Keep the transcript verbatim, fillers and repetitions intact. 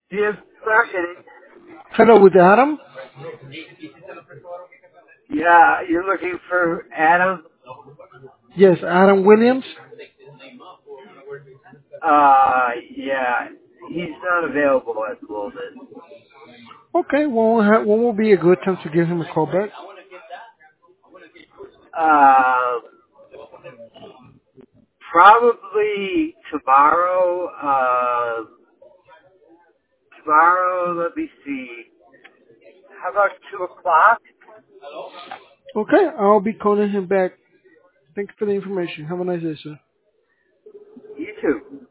Yes, marketing. Hello, with Adam? Yeah, you're looking for Adam. Yes, Adam Williams. Uh, yeah, he's not available at the moment. Okay, when will, ha- when will be a good time to give him a call back? Uh, probably tomorrow. Uh, tomorrow. Let me see. How about two o'clock? Okay, I'll be calling him back. Thank you for the information. Have a nice day, sir. You too.